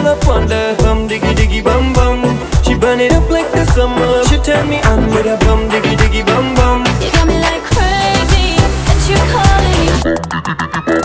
all up on the bum diggy diggy bum bum. She burn it up like the summer. She turn me on with a bum diggy diggy bum bum. You got me like crazy, and you're calling me.